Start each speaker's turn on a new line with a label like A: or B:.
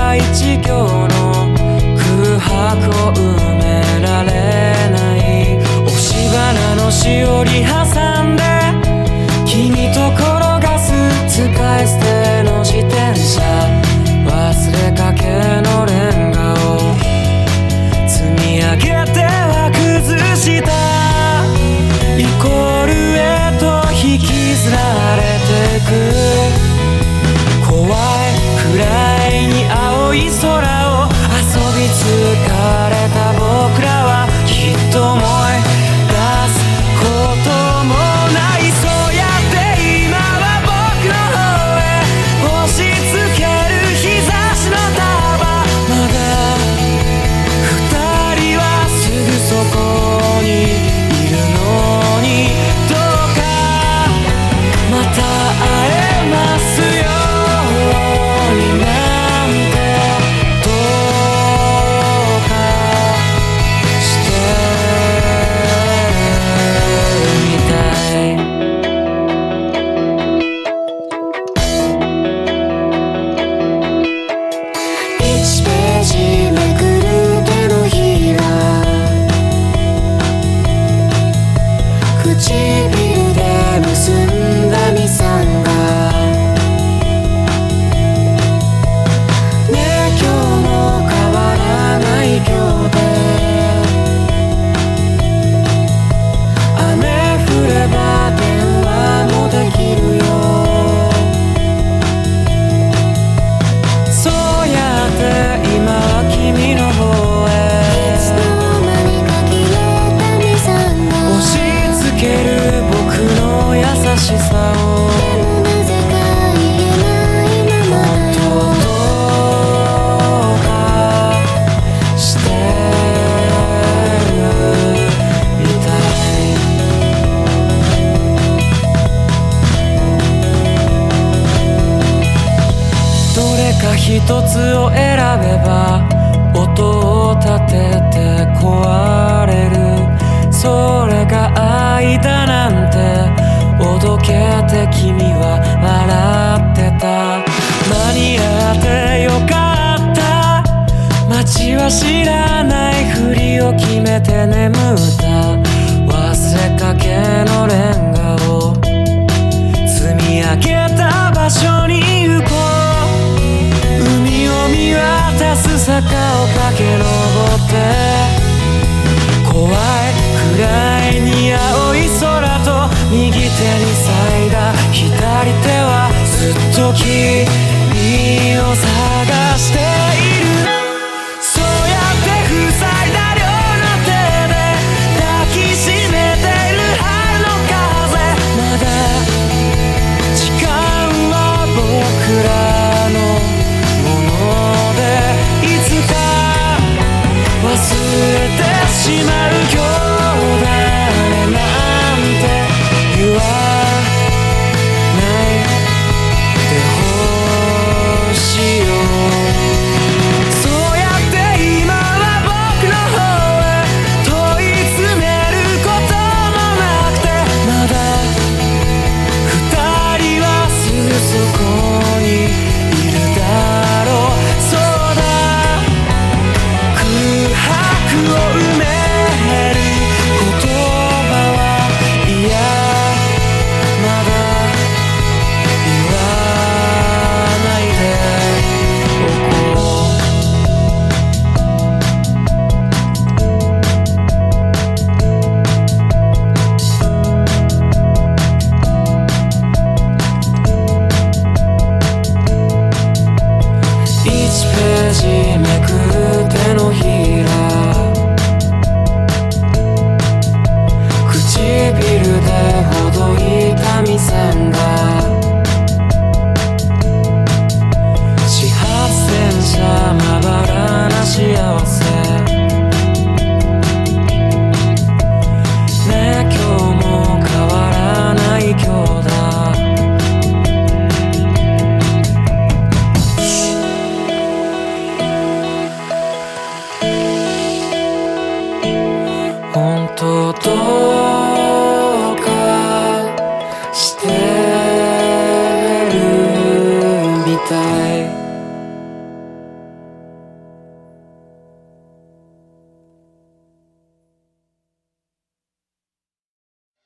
A: 一行の空白を埋められない。押し花のしおり挟んで君と転がす使い捨ての自転車、忘れかけのレンガを積み上げては崩した。イコールへと引きずられてく。怖いくらいに青い空を遊び疲れた僕らはきっと思い出すこともない。そうやって今は僕の方へ押し付ける日差しの束、まだ二人はすぐそこにいるのに、どうかまた会えますようになんてどうかしてみたい。1ページめくる手のひら、唇で結んだミサンがね、今日も変わらない今日で、雨降れば電話もできるよ。そうやって今は君の方へ押し付ける僕の優しさを、もっとどうかしてるみたい。どれか一つを選べば音を立てて壊れる。それが愛だなんておどけて君は笑ってた。間に合ってよかった。街は知らないふりを決めて眠った。忘れかけのレンガを積み上げた場所に行こう。海を見渡す坂を駆け上って怖いくらいに青い空と右手に咲いた左手はずっと君を探している。そうやって塞いだ両の手で抱きしめてる春の風、まだ時間は僕らのもので、いつか忘れてしまう今日だねなんて言わないでほしいよ。そうやって今は僕の方へ問い詰めることもなくて、まだ二人はすぐそこにいるだろう。そうだ、空白を埋める言葉はいや、まだ言わないでおこう。1ページめくる手のひら、唇でほどいたミサンが始発電車まばらな幸せね、今日も変わらない今日だ。本当どう